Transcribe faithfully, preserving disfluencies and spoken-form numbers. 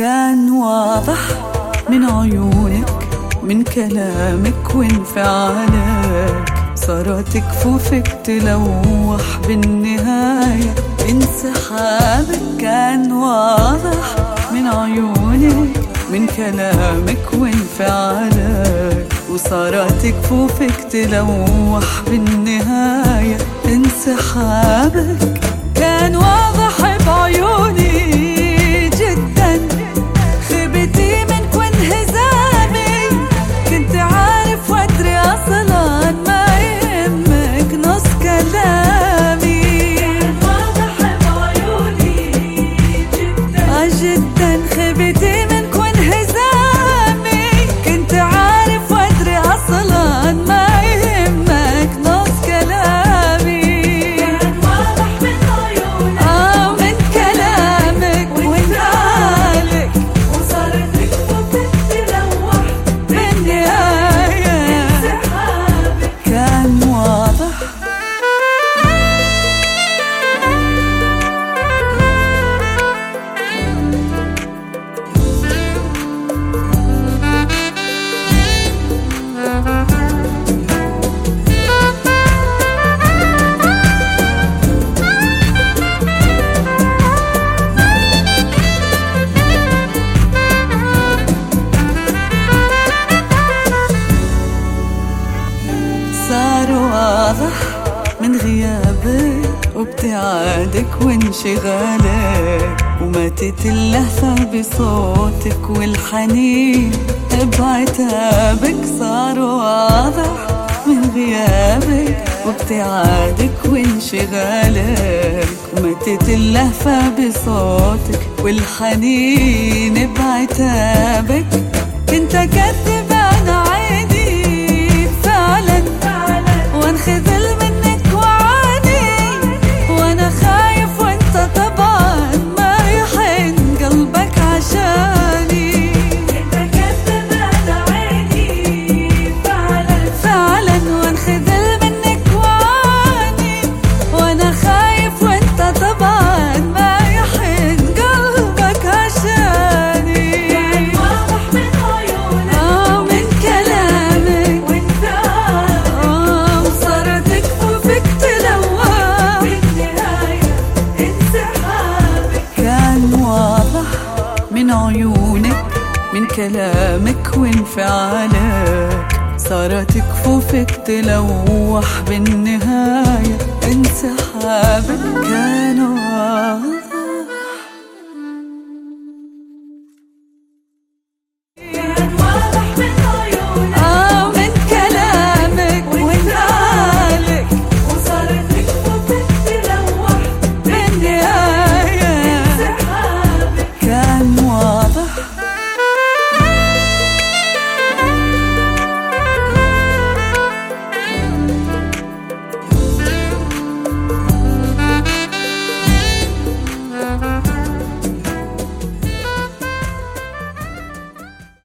كان واضح من عيونك، من كلامك وانفعالك، صارت كفوفك تلوح بالنهاية انسحابك. كان واضح من عيونك، من كلامك وانفعالك، وصارت كفوفك تلوح بالنهاية انسحابك. كان واضح بعيوني جدا خبتي منك وانهزامي، كنت عارف وادري اصلا ما يهمك نص كلامي. كان واضح بعيوني جدا جدا خبتي منك وانهزامي، كنت عارف وادري اصلا ما يهمك نص كلامي. كان واضح من عيونك اه من كلامك وانفعالك، وصارت كفوفك تلوح بالنهاية انسحابك. كان واضح صار واضح من غيابك وابتعادك وانشغالك، وماتت اللهفة بصوتك والحنين بعتابك. صار واضح من غيابك وابتعادك وانشغالك، وماتت اللهفة بصوتك والحنين بعتابك. كنت أكذب أنا عيني فعلا وانخذل منك وعاني، وانا خايف وانت طبعا ما يحن قلبك عشاني. انت كذب انا عيني فعلا فعلا وانخذل منك وعاني، وانا خايف وانت طبعا ما يحن قلبك عشاني. كان واضح من عيونك اه من كلامك وانفعالك، اه وصارت كفوفك تلوح بالنهاية انسحابك. كان واضح من عيونك، من كلامك وانفعالك، صارت كفوفك تلوح بالنهاية انسحابك.